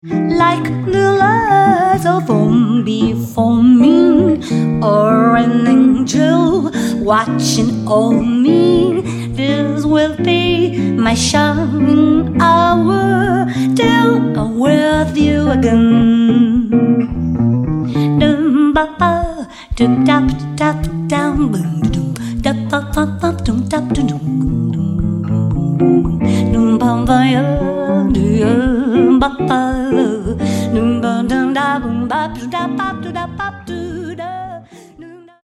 Like the lights of home before me, or an angel watching over me. This will be my shining hour till I'm with you again. Dum ba ba, dum tap tap down, boom dum, da ba ba ba dum tap dum dum ba ba ya, dum ba ba, dum ba dum da boom ba dum da ba.